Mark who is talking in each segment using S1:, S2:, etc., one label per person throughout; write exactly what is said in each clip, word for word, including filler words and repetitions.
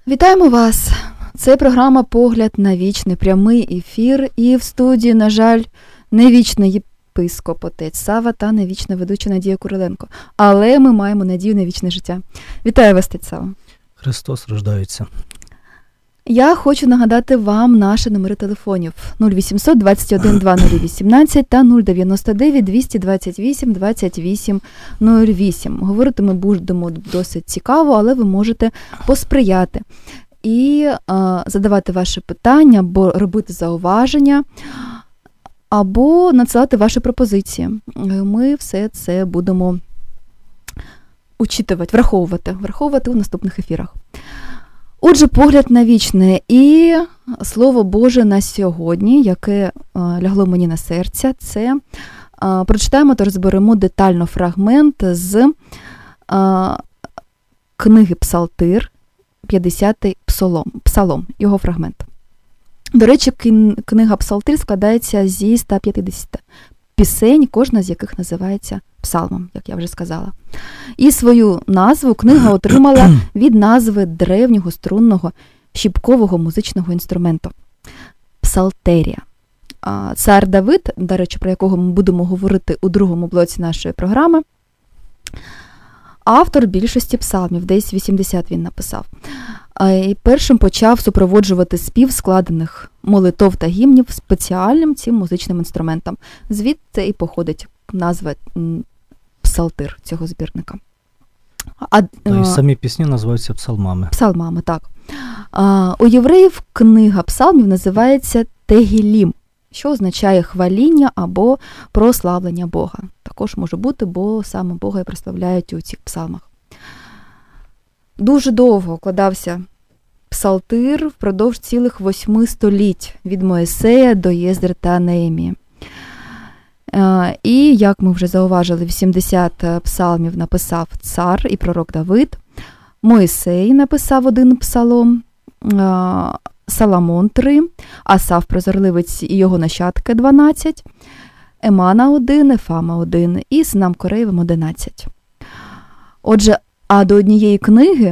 S1: Вітаємо вас! Це програма «Погляд на вічне», прямий ефір. І в студії, на жаль, не вічний єпископ отець Сава та не вічна ведуча Надія Куриленко. Але ми маємо надію на вічне життя. Вітаю вас, отець Сава!
S2: Христос рождається.
S1: Я хочу нагадати вам наші номери телефонів нуль вісімсот двадцять один двадцять вісімнадцять та нуль дев'яносто дев'ять двісті двадцять вісім двадцять вісім нуль вісім. Говорити ми будемо досить цікаво, але ви можете посприяти і а, задавати ваші питання, або робити зауваження, або надсилати ваші пропозиції. Ми все це будемо учитувати, враховувати, враховувати у наступних ефірах. Отже, погляд на вічне і Слово Боже на сьогодні, яке а, лягло мені на серце, це а, прочитаємо та розберемо детально фрагмент з а, книги Псалтир, п'ятдесятий псалом, псалом, його фрагмент. До речі, книга Псалтир складається зі ста п'ятдесят пісень, кожна з яких називається псалмом, як я вже сказала. І свою назву книга отримала від назви древнього струнного щіпкового музичного інструменту – псалтерія. Цар Давид, до речі, про якого ми будемо говорити у другому блоці нашої програми, автор більшості псалмів, десь вісімдесят він написав. І першим почав супроводжувати спів складених молитов та гімнів спеціальним цим музичним інструментом. Звідти і походить назва псалтир цього збірника. А,
S2: а і самі пісні називаються псалмами.
S1: Псалмами, так. А, у євреїв книга псалмів називається Тегілім, що означає хваління або прославлення Бога. Також може бути, бо саме Бога і прославляють у цих псалмах. Дуже довго укладався псалтир впродовж цілих восьми століть, від Моїсея до Єздри та Неемії. І, як ми вже зауважили, вісімдесят псалмів написав цар і пророк Давид, Моїсей написав один псалом, Соломон три, Асаф прозорливець і його нащадки дванадцять, Емана один, Ефама один і синам Кореєвим одинадцять. Отже, а до однієї книги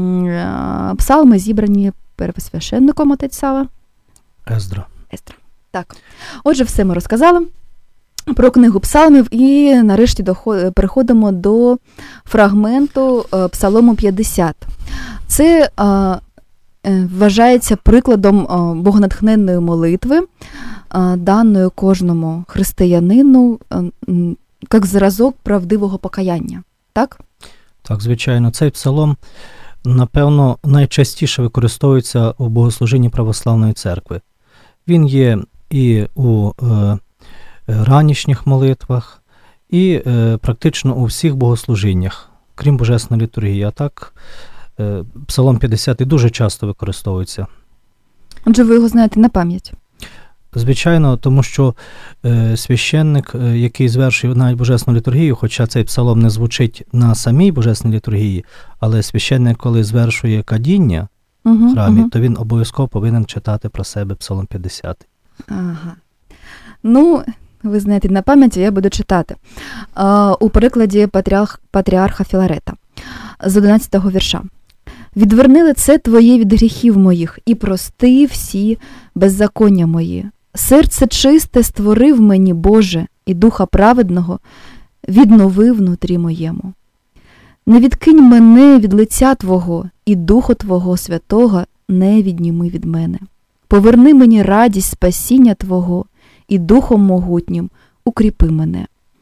S1: псалми зібрані первосвященником отець Сава?
S2: Ездра.
S1: Ездра. Так. Отже, все ми розказали про книгу псалмів і нарешті доход... переходимо до фрагменту псалому п'ятдесят. Це а, вважається прикладом а, богонатхненної молитви, а, даної кожному християнину, а, як зразок правдивого покаяння. Так?
S2: Так, звичайно. Цей псалом, напевно, найчастіше використовується у богослужінні православної церкви. Він є і у е, ранішніх молитвах, і е, практично у всіх богослужіннях, крім Божесної літургії. А так, е, псалом п'ятдесят дуже часто використовується.
S1: Отже, ви його знаєте на пам'ять?
S2: Звичайно, тому що е, священник, е, який звершує навіть Божесну літургію, хоча цей псалом не звучить на самій Божесній літургії, але священник, коли звершує кадіння
S1: угу,
S2: в храмі,
S1: угу.
S2: то він обов'язково повинен читати про себе псалом п'ятдесят.
S1: Ага. Ну, ви знаєте на пам'ять, я буду читати. А, у перекладі патріарх, патріарха Філарета з одинадцятого вірша. «Відверни лице Твоє від гріхів моїх і прости всі беззаконня мої. Серце чисте створив мені, Боже, і духа праведного віднови внутрі моєму. Не відкинь мене від лиця Твого, і Духу Твого Святого не відніми від мене. Поверни мені радість спасіння Твого, і Духом могутнім укріпи мене».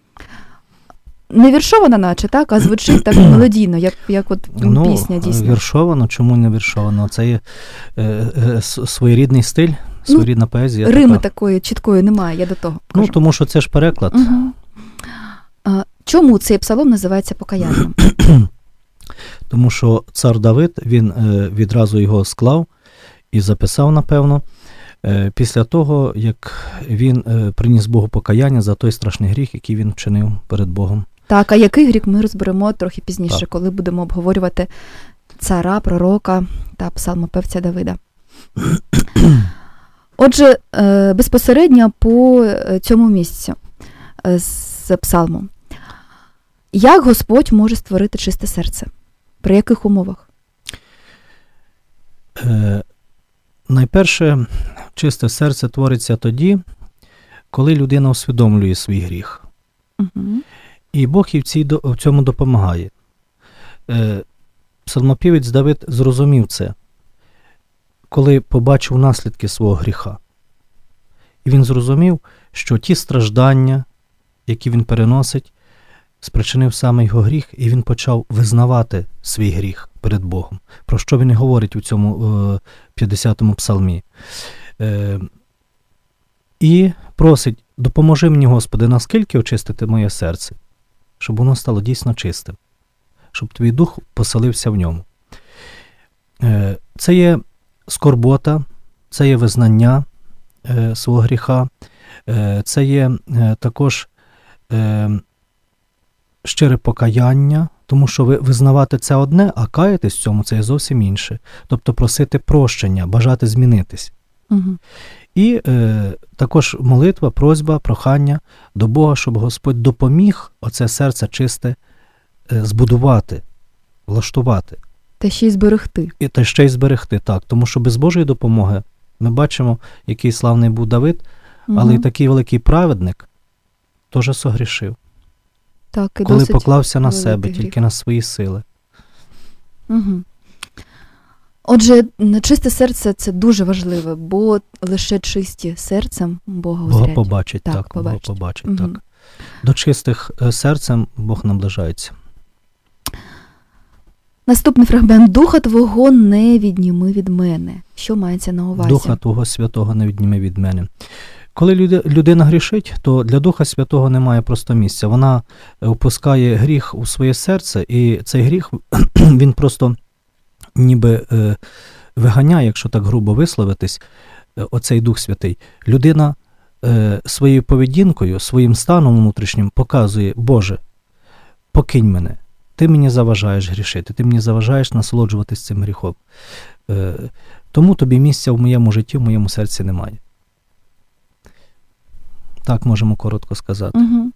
S1: Не віршовано наче, так? А звучить так мелодійно, як, як от
S2: ну,
S1: пісня дійсно.
S2: Віршовано, чому не віршовано? Це є е, е, своєрідний стиль, своєрідна
S1: ну,
S2: поезія.
S1: Рими
S2: така.
S1: такої чіткої немає, я до того кажу.
S2: Ну, тому що це ж переклад.
S1: Угу. А, чому цей псалом називається покаянням?
S2: Тому що цар Давид, він е, відразу його склав і записав, напевно, е, після того, як він е, приніс Богу покаяння за той страшний гріх, який він вчинив перед Богом.
S1: Так, а який гріх ми розберемо трохи пізніше,
S2: так.
S1: коли будемо обговорювати цара, пророка та псалмопевця Давида. Отже, безпосередньо по цьому місцю з псалмом. Як Господь може створити чисте серце? При яких умовах?
S2: Е, найперше, чисте серце твориться тоді, коли людина усвідомлює свій гріх.
S1: Угу.
S2: І Бог їй в, цій, в цьому допомагає. Е, Псалмопівець Давид зрозумів це, коли побачив наслідки свого гріха. І він зрозумів, що ті страждання, які він переносить, спричинив саме його гріх, і він почав визнавати свій гріх перед Богом. Про що він і говорить у цьому п'ятдесятому псалмі. Е, і просить: допоможи мені, Господи, наскільки очистити моє серце, щоб воно стало дійсно чистим, щоб твій дух поселився в ньому. Е, це є скорбота, це є визнання е, свого гріха, е, це є е, також е, щире покаяння, тому що ви визнавати це одне, а каятись в цьому це є зовсім інше. Тобто просити прощення, бажати змінитись.
S1: Угу.
S2: І е, також молитва, просьба, прохання до Бога, щоб Господь допоміг оце серце чисте е, збудувати, влаштувати.
S1: Та ще й зберегти.
S2: І та ще й зберегти, так. Тому що без Божої допомоги ми бачимо, який славний був Давид,
S1: угу.
S2: але й такий великий праведник теж согрішив.
S1: Так, і
S2: коли поклався на себе,
S1: гріх.
S2: тільки на свої сили.
S1: Угу. Отже, чисте серце – це дуже важливе, бо лише чисті серцем Бога узрять.
S2: Бога побачить, так,
S1: так,
S2: Бога
S1: побачить.
S2: побачить,
S1: угу.
S2: так. До чистих серцем Бог наближається.
S1: Наступний фрагмент. Духа Твого не відніми від мене. Що мається на увазі?
S2: Духа Твого Святого не відніми від мене. Коли людина грішить, то для Духа Святого немає просто місця. Вона впускає гріх у своє серце, і цей гріх, він просто ніби е, виганяє, якщо так грубо висловитись, оцей Дух Святий. Людина е, своєю поведінкою, своїм станом внутрішнім показує: Боже, покинь мене, ти мені заважаєш грішити, ти мені заважаєш насолоджуватись цим гріхом. Е, тому тобі місця в моєму житті, в моєму серці немає. Так можемо коротко сказати.
S1: Угу.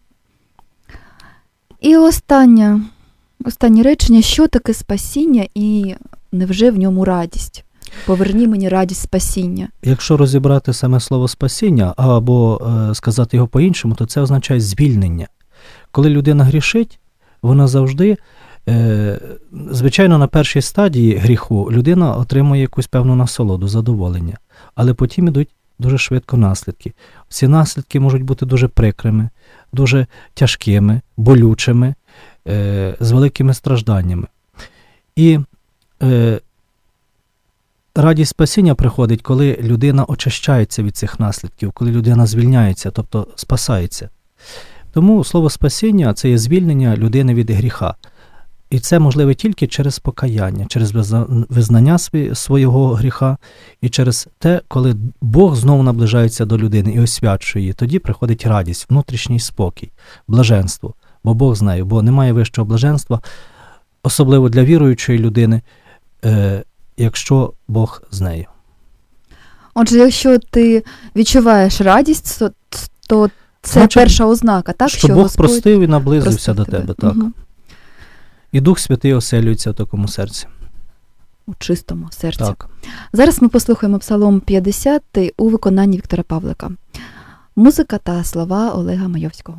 S1: І останнє, останнє речення. Що таке спасіння і невже в ньому радість? Поверні мені радість спасіння.
S2: Якщо розібрати саме слово спасіння, або е, сказати його по-іншому, то це означає звільнення. Коли людина грішить, вона завжди, е, звичайно, на першій стадії гріху людина отримує якусь певну насолоду, задоволення. Але потім ідуть дуже швидко наслідки. Ці наслідки можуть бути дуже прикрими, дуже тяжкими, болючими, е, з великими стражданнями. І е, радість спасіння приходить, коли людина очищається від цих наслідків, коли людина звільняється, тобто спасається. Тому слово спасіння – це є звільнення людини від гріха. І це можливе тільки через покаяння, через визнання свого гріха і через те, коли Бог знову наближається до людини і освячує її. Тоді приходить радість, внутрішній спокій, блаженство. Бо Бог знає, бо немає вищого блаженства, особливо для віруючої людини, е, якщо Бог з нею.
S1: Отже, якщо ти відчуваєш радість, то, то це
S2: Значить,
S1: перша ознака, так?
S2: Що, що Бог Господь простив і наблизився до тебе.
S1: тебе.
S2: Так.
S1: Угу.
S2: І Дух Святий оселюється в такому серці.
S1: У чистому серці.
S2: Так.
S1: Зараз ми послухаємо Псалом п'ятдесят у виконанні Віктора Павлика. Музика та слова Олега Майовського.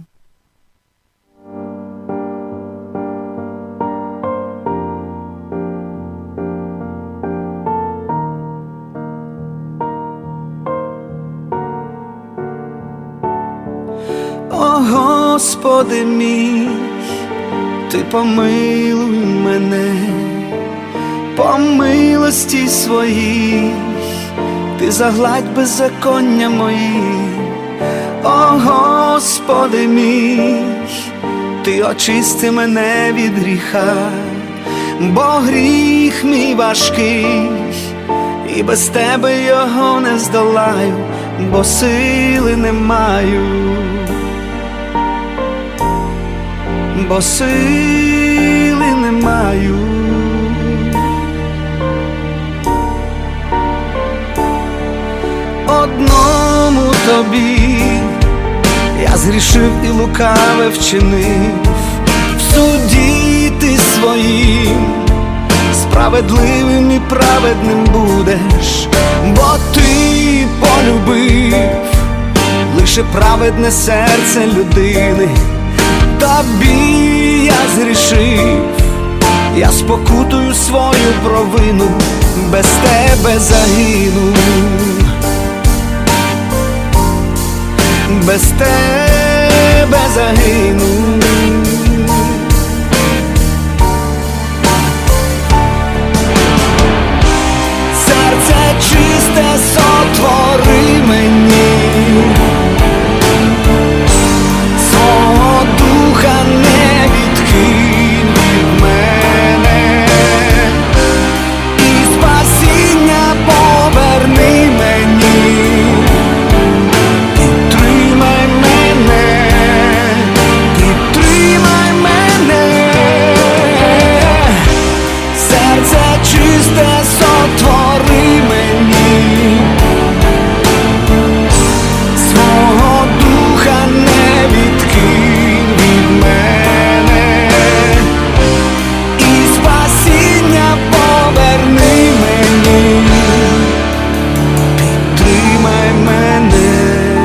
S3: О, Господи мій, Ти помилуй мене, по милості своїй, Ти загладь беззаконня мої. О, Господи мій, Ти очисти мене від гріха, бо гріх мій важкий, і без Тебе його не здолаю, бо сили не маю. Бо сили не маю. Одному Тобі я згрішив і лукаве вчинив, в суді Ти своїм справедливим справедливим і праведним будеш, бо ти полюбив лише праведне серце людини. Тобі я зрішив, я спокутую свою провину, без тебе загину, без тебе загину. Серце чисте сотвори мені, свого духа не відкинь від мене, і спасіння поверни мені, підтримай мене, підтримай мене, серце чисте сотвори мені, свого духа не відкинь від мене, і спасіння поверни мені, підтримай мене,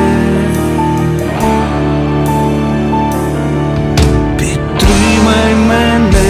S3: підтримай мене.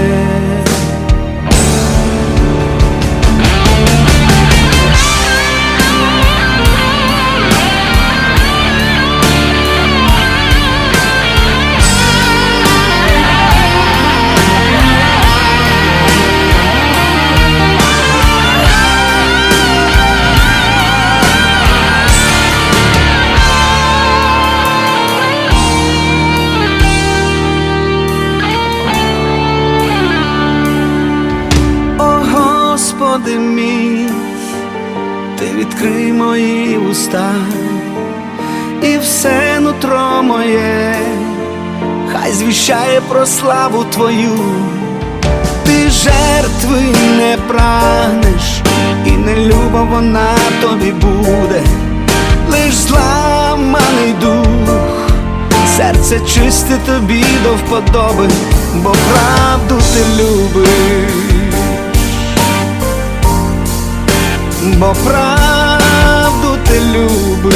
S3: Господи мій, ти відкрий мої уста, і все нутро моє хай звіщає про славу Твою. Ти жертви не прагнеш, і не люба вона тобі буде, лиш зламаний дух, серце чисте тобі до вподоби, бо правду ти любиш, бо правду ти любиш.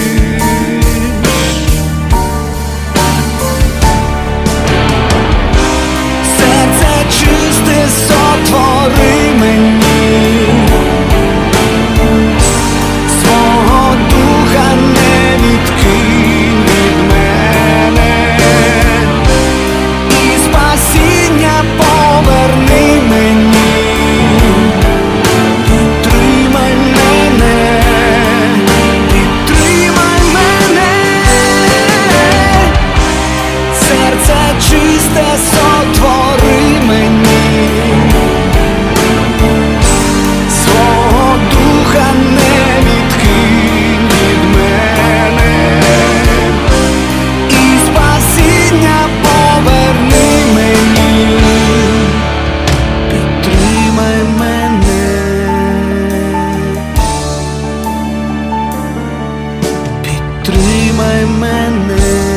S3: Серце чисте сотвори мені, свого духа не відкинь від мене, і спасіння поверни мені, підтримай мене, підтримай мене, серце чисте сотвори мені, свого духа не відкинь від мене, і спасіння поверни мені, підтримай мене, підтримай мене.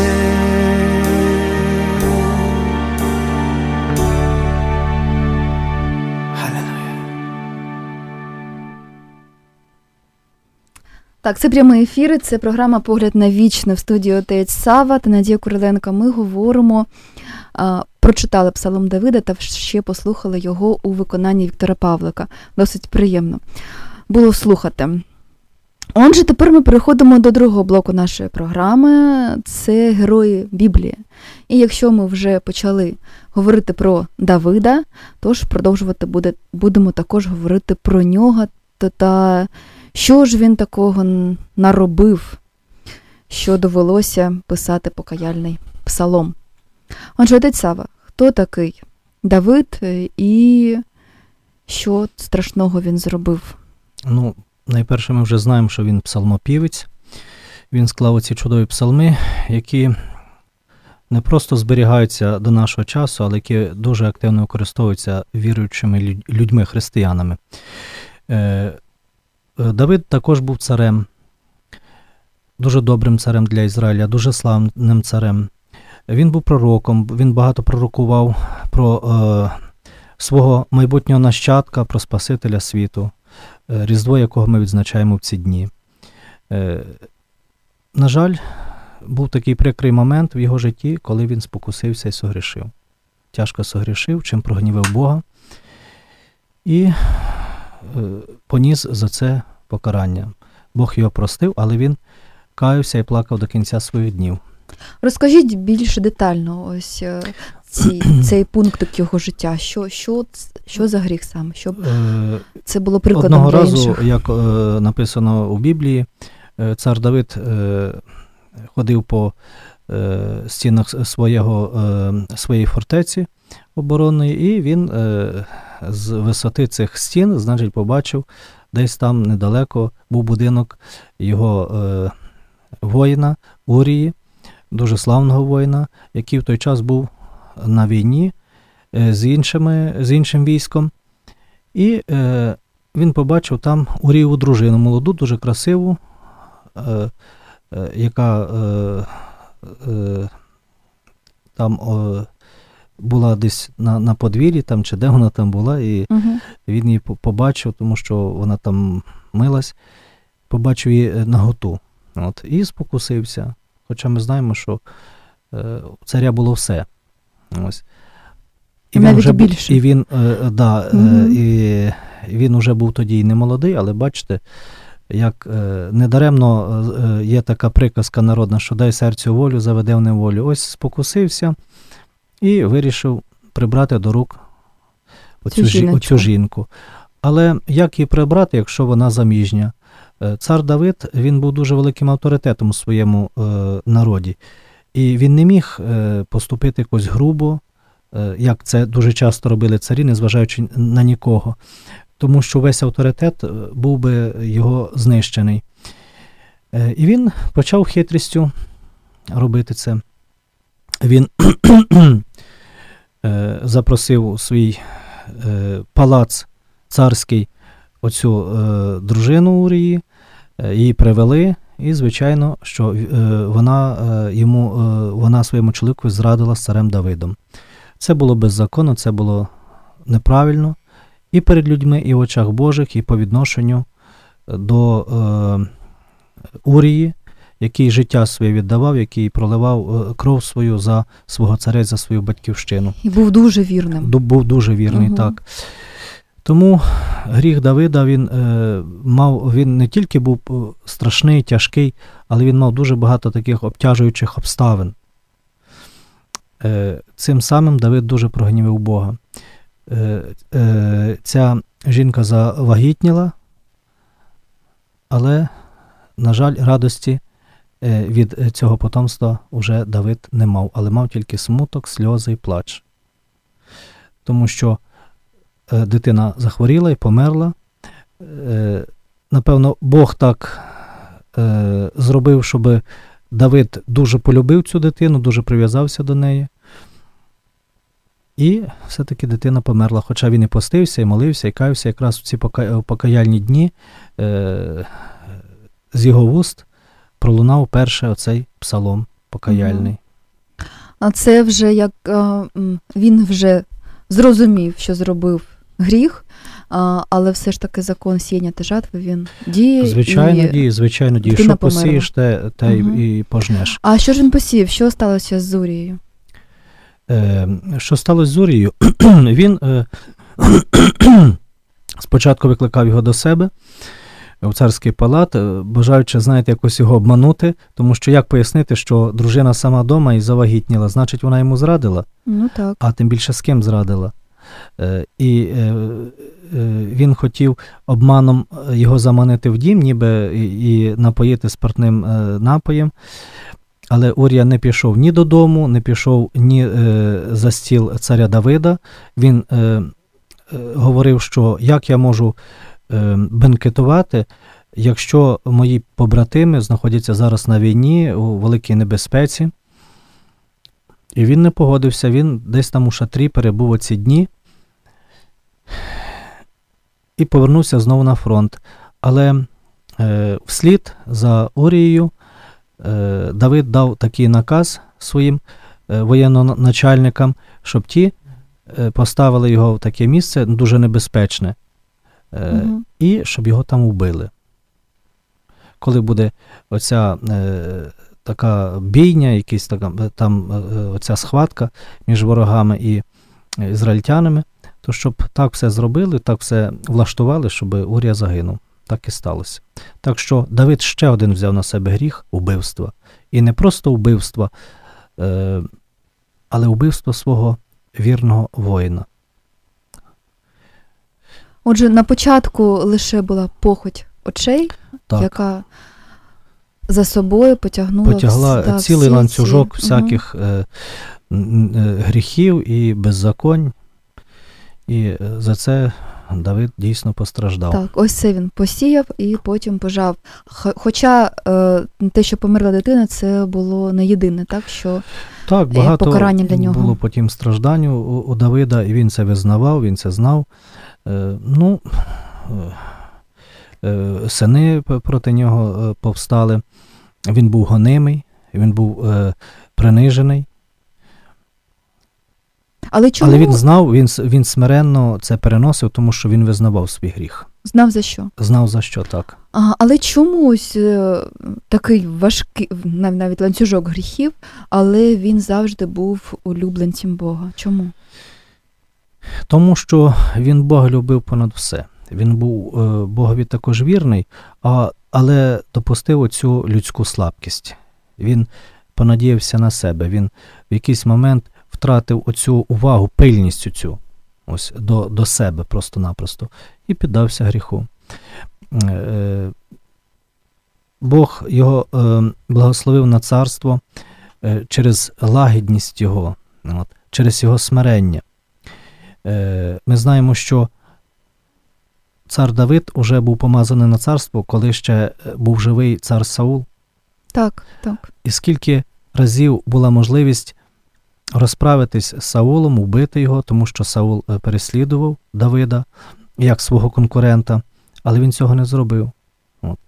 S1: Так, це прямий ефір, це програма «Погляд на вічне» в студії отець Сава та Надія Куриленко. Ми говоримо, а, прочитали Псалом Давида та ще послухали його у виконанні Віктора Павлика. Досить приємно було слухати. Отже, тепер ми переходимо до другого блоку нашої програми. Це герої Біблії. І якщо ми вже почали говорити про Давида, тож продовжувати буде, будемо також говорити про нього та, та що ж він такого наробив, що довелося писати покаяльний псалом. Отже, отець Сава, хто такий Давид і що страшного він зробив?
S2: Ну, найперше ми вже знаємо, що він псалмопівець. Він склав оці чудові псалми, які не просто зберігаються до нашого часу, але які дуже активно використовуються віруючими людьми, християнами. Давид також був царем, дуже добрим царем для Ізраїля, дуже славним царем. Він був пророком, він багато пророкував про е, свого майбутнього нащадка, про Спасителя світу, Різдво, якого ми відзначаємо в ці дні. На жаль, був такий прикрий момент в його житті, коли він спокусився і согрішив. Тяжко согрішив, чим прогнівив Бога, і поніс за це покарання. Бог його простив, але він каявся і плакав до кінця своїх днів.
S1: Розкажіть більш детально ось ці, цей пункт його життя. Що, що, що за гріх саме? Щоб це було прикладом
S2: Одного
S1: для
S2: разу,
S1: інших.
S2: як е, написано у Біблії, цар Давид е, ходив по е, стінах свого, е, своєї фортеці оборонної, і він е, з висоти цих стін, значить, побачив, десь там недалеко був будинок його е, воїна Урії, дуже славного воїна, який в той час був на війні е, з, іншими, з іншим військом. І е, він побачив там Урієву дружину, молоду, дуже красиву, е, е, яка е, е, там е, була десь на, на подвір'ї, там, чи де вона там була, і угу. він її побачив, тому що вона там милась, побачив її наготу. От, і спокусився. Хоча ми знаємо, що е, у царя було все. Ось. І
S1: навіть
S2: він вже
S1: більше.
S2: Був, і він, е, да, угу. е, і він уже був тоді і не молодий, але бачите, як е, недаремно е, є така приказка народна, що дай серцю волю, заведе в неволю. Ось спокусився і вирішив прибрати до рук оцю, жі, оцю жінку. Але як її прибрати, якщо вона заміжня? Цар Давид, він був дуже великим авторитетом у своєму е, народі. І він не міг е, поступити якось грубо, е, як це дуже часто робили царі, незважаючи на нікого. Тому що весь авторитет був би його знищений. Е, і він почав хитрістю робити це. Він е, запросив у свій е, палац царський оцю е, дружину Урії, е, її привели, і, звичайно, що е, вона, е, йому, е, вона своєму чоловіку зрадила з царем Давидом. Це було беззаконно, це було неправильно і перед людьми, і в очах Божих, і по відношенню до е, Урії, який життя своє віддавав, який проливав кров свою за свого царя, за свою батьківщину.
S1: І був дуже вірним.
S2: Був дуже вірний, угу. так. Тому гріх Давида, він е, мав, він не тільки був страшний, тяжкий, але він мав дуже багато таких обтяжуючих обставин. Е, цим самим Давид дуже прогнівив Бога. Е, е, ця жінка завагітніла, але, на жаль, радості е, від цього потомства уже Давид не мав, але мав тільки смуток, сльози і плач. Тому що дитина захворіла і померла. Напевно, Бог так е, зробив, щоб Давид дуже полюбив цю дитину, дуже прив'язався до неї. І все-таки дитина померла. Хоча він і постився, і молився, і каявся якраз в ці пока, покаяльні дні е, з його вуст пролунав перше оцей псалом покаяльний.
S1: А це вже як е, він вже зрозумів, що зробив гріх, а, але все ж таки закон сіяння та жатви, він діє.
S2: Звичайно
S1: і
S2: діє, звичайно діє. Що посієш, те, те угу. і пожнеш.
S1: А що ж він посіяв? Що сталося з Урією?
S2: Е, що сталося з Урією? Він е, спочатку викликав його до себе у царський палат, бажаючи, знаєте, якось його обманути, тому що як пояснити, що дружина сама вдома і завагітніла, значить вона йому зрадила?
S1: Ну так.
S2: А тим більше з ким зрадила? Е, і е, е, він хотів обманом його заманити в дім, ніби і, і напоїти спиртним е, напоєм. Але Урія не пішов ні додому, не пішов ні е, за стіл царя Давида. Він е, е, говорив, що як я можу е, бенкетувати, якщо мої побратими знаходяться зараз на війні, у великій небезпеці. І він не погодився, він десь там у шатрі перебув оці дні і повернувся знову на фронт. Але е, вслід за Урією е, Давид дав такий наказ своїм е, воєнноначальникам, щоб ті е, поставили його в таке місце дуже небезпечне, е,
S1: Угу.
S2: і щоб його там вбили. Коли буде оця е, така бійня, якась така, там е, оця схватка між ворогами і ізраїльтянами, то щоб так все зробили, так все влаштували, щоб Урія загинув. Так і сталося. Так що Давид ще один взяв на себе гріх вбивства. І не просто вбивства, е, але вбивство свого вірного воїна.
S1: Отже, на початку лише була похоть очей,
S2: Так.
S1: яка за собою потягнула,
S2: Потягла
S1: да,
S2: цілий
S1: всі
S2: ланцюжок
S1: ці...
S2: всяких е, н- е, гріхів і беззаконь. І е, за це Давид дійсно постраждав.
S1: Так, ось це він посіяв і потім пожав. Х- Хоча е, те, що померла дитина, це було не єдине, так, що
S2: Так,
S1: і
S2: багато
S1: покарання для нього.
S2: було потім страждань у, у Давида, і він це визнавав, він це знав. Е, ну, е, е, сини п- проти нього е, повстали. Він був гонимий, він був е, принижений.
S1: Але чому
S2: Але він знав, він, с- він смиренно це переносив, тому що він визнавав свій гріх.
S1: знав за що?
S2: Знав за що так.
S1: Ага, але чомусь е, такий важкий, нав- навіть ланцюжок гріхів, але він завжди був улюбленцем Бога. Чому?
S2: Тому що він Бога любив понад все. Він був е, Богові також вірний, а, але допустив оцю людську слабкість. Він понадіявся на себе. Він в якийсь момент втратив оцю увагу, пильність цю ось, до, до себе просто-напросто і піддався гріху. Е, Бог його е, благословив на царство е, через лагідність його, от, через його смирення. Е, ми знаємо, що цар Давид уже був помазаний на царство, коли ще був живий цар Саул.
S1: Так, так.
S2: І скільки разів була можливість розправитись з Саулом, вбити його, тому що Саул е, переслідував Давида як свого конкурента, але він цього не зробив. От.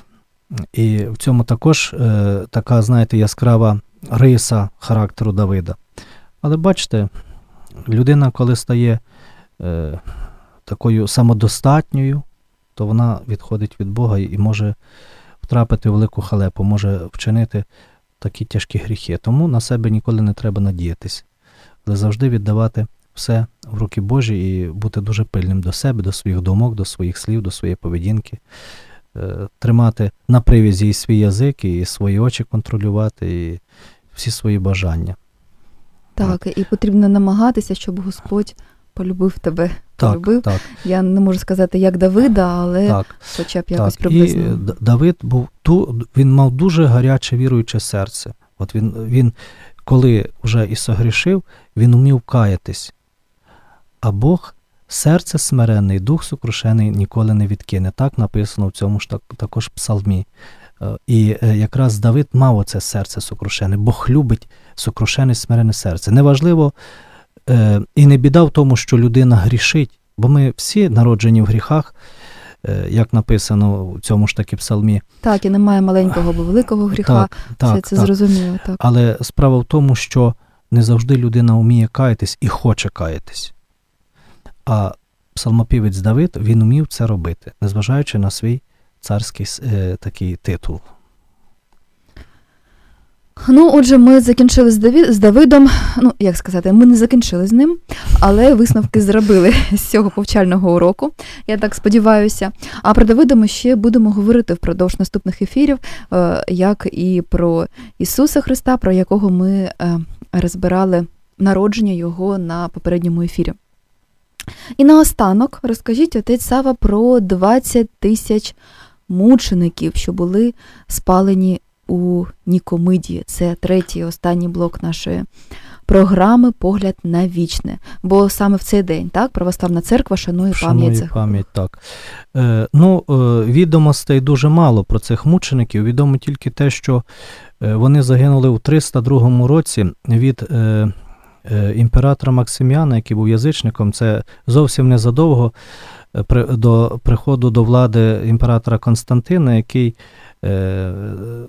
S2: І в цьому також е, така, знаєте, яскрава риса характеру Давида. Але бачите, людина, коли стає е, такою самодостатньою, то вона відходить від Бога і може втрапити в велику халепу, може вчинити такі тяжкі гріхи. Тому на себе ніколи не треба надіятись, але завжди віддавати все в руки Божі і бути дуже пильним до себе, до своїх думок, до своїх слів, до своєї поведінки, е, тримати на привязі і свій язик, і свої очі контролювати, і всі свої бажання.
S1: Так, і потрібно намагатися, щоб Господь полюбив тебе.
S2: Так,
S1: полюбив.
S2: так,
S1: Я не можу сказати, як Давида, але
S2: так.
S1: хоча б якось
S2: Так,
S1: приблизно.
S2: і Д- Давид був ту, він мав дуже гаряче віруюче серце. От він, він, коли вже і согрішив, він умів каятись. А Бог серце смиренне, і дух сокрушений ніколи не відкине. Так написано в цьому ж так, також псалмі. Е, І е, якраз Давид мав оце серце сокрушене. Бог любить сокрушене, смирене серце. Неважливо, е, і не біда в тому, що людина грішить, бо ми всі народжені в гріхах, е, як написано в цьому ж таки псалмі.
S1: Так, і немає маленького або великого гріха.
S2: Так, так,
S1: Все це
S2: так.
S1: зрозуміло, так.
S2: Але справа в тому, що не завжди людина вміє каятись і хоче каятись. А псалмопівець Давид, він вмів це робити, незважаючи на свій царський е, такий титул.
S1: Ну, отже, ми закінчили з, Даві... з Давидом, ну, як сказати, ми не закінчили з ним, але висновки зробили з цього повчального уроку, я так сподіваюся. А про Давида ми ще будемо говорити впродовж наступних ефірів, як і про Ісуса Христа, про якого ми розбирали народження його на попередньому ефірі. І наостанок розкажіть, отець Сава, про двадцять тисяч мучеників, що були спалені у Нікомидії. Це третій, останній блок нашої програми «Погляд на вічне». Бо саме в цей день, так, Православна Церква шанує пам'ять цих.
S2: пам'ять, так. Е, ну, е, відомостей дуже мало про цих мучеників. Відомо тільки те, що е, вони загинули у триста другому році від е, е, імператора Максиміана, який був язичником. Це зовсім незадовго е, при, до приходу до влади імператора Константина, який е,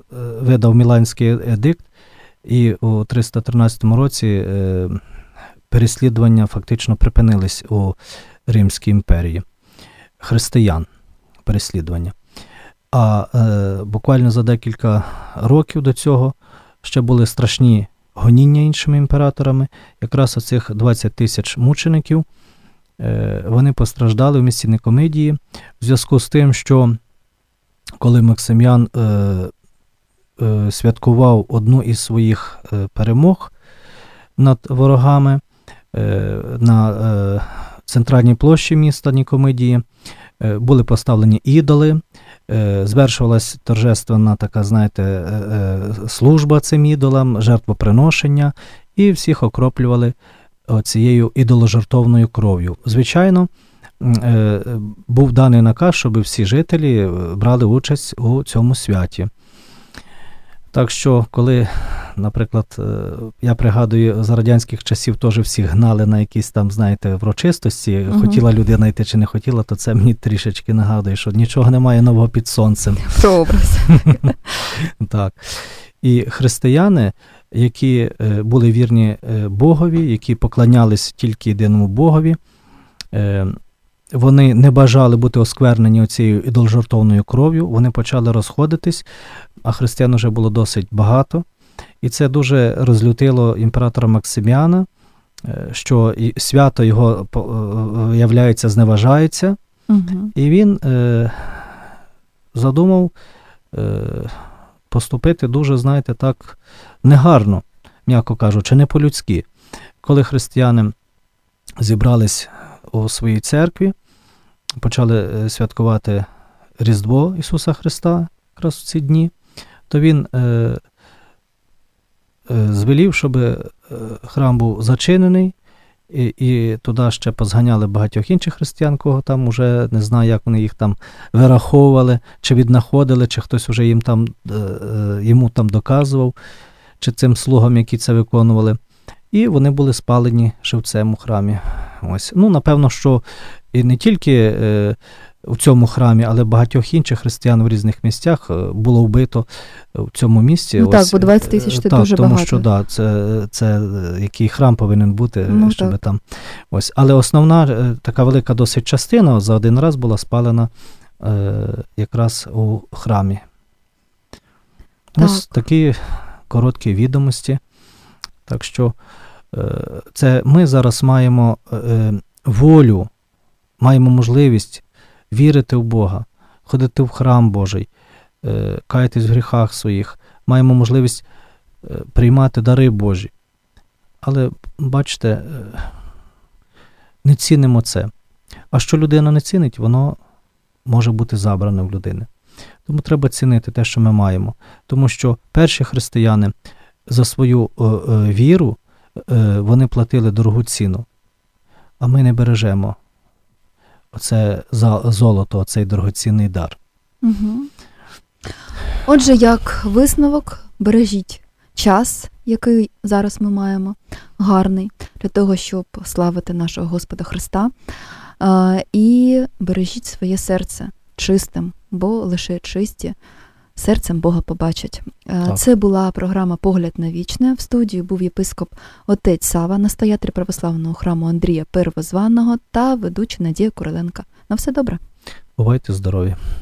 S2: видав Міланський едикт, і у триста тринадцятому році е, переслідування фактично припинились у Римській імперії. Християн переслідування. А е, буквально за декілька років до цього ще були страшні гоніння іншими імператорами. Якраз оцих двадцять тисяч мучеників, е, вони постраждали в місті Никомидії в зв'язку з тим, що коли Максим'ян е, е, святкував одну із своїх е, перемог над ворогами е, на е, центральній площі міста Нікомидії, е, були поставлені ідоли, е, звершувалась торжественна така, знаєте, е, е, служба цим ідолам, жертвоприношення, і всіх окроплювали цією ідоложертовною кров'ю. Звичайно, е, був даний наказ, щоб всі жителі брали участь у цьому святі. Так що, коли, наприклад, я пригадую, за радянських часів теж всі гнали на якісь там, знаєте, врочистості, угу. хотіла людина йти чи не хотіла, то це мені трішечки нагадує, що нічого немає нового під сонцем.
S1: Прообраз.
S2: Так. І християни, які були вірні Богові, які поклонялись тільки єдиному Богові, вони не бажали бути осквернені оцією ідоложертовною кров'ю, вони почали розходитись, а християн вже було досить багато. І це дуже розлютило імператора Максиміана, що свято його, виявляється, зневажається. Угу. І він е, задумав е, поступити дуже, знаєте, так негарно, м'яко кажучи, не по-людськи. Коли християни зібрались у своїй церкві, почали святкувати Різдво Ісуса Христа якраз в ці дні, то він е, е, звелів, щоб е, храм був зачинений, і, і туди ще позганяли багатьох інших християн, кого там уже, не знаю, як вони їх там вираховували, чи віднаходили, чи хтось уже їм там, е, йому там доказував, чи цим слугам, які це виконували. І вони були спалені живцем у храмі. Ось. Ну, напевно, що і не тільки е, у цьому храмі, але багатьох інших християн в різних місцях було вбито в цьому місці.
S1: Ну ось, так, бо двадцять тисяч це
S2: так,
S1: дуже
S2: тому
S1: багато.
S2: Тому що, да, це, це який храм повинен бути,
S1: ну,
S2: щоб
S1: так.
S2: там. Ось. Але основна, така велика досить частина за один раз була спалена е, якраз у храмі.
S1: Так.
S2: Ось такі короткі відомості. Так що це ми зараз маємо е, волю, маємо можливість вірити в Бога, ходити в храм Божий, е, каятись в гріхах своїх, маємо можливість е, приймати дари Божі. Але, бачите, е, не цінимо це. А що людина не цінить, воно може бути забране в людини. Тому треба цінити те, що ми маємо. Тому що перші християни за свою е, е, віру вони платили дорогу ціну, а ми не бережемо оце золото, оцей дорогоцінний дар.
S1: Угу. Отже, як висновок, бережіть час, який зараз ми маємо, гарний, для того, щоб славити нашого Господа Христа, і бережіть своє серце чистим, бо лише чисті серцем Бога побачать. Так. Це була програма «Погляд на вічне». В студії був єпископ отець Сава, настоятель православного храму Андрія Первозваного та ведуча Надія Куриленка. На все добре.
S2: Бувайте здорові.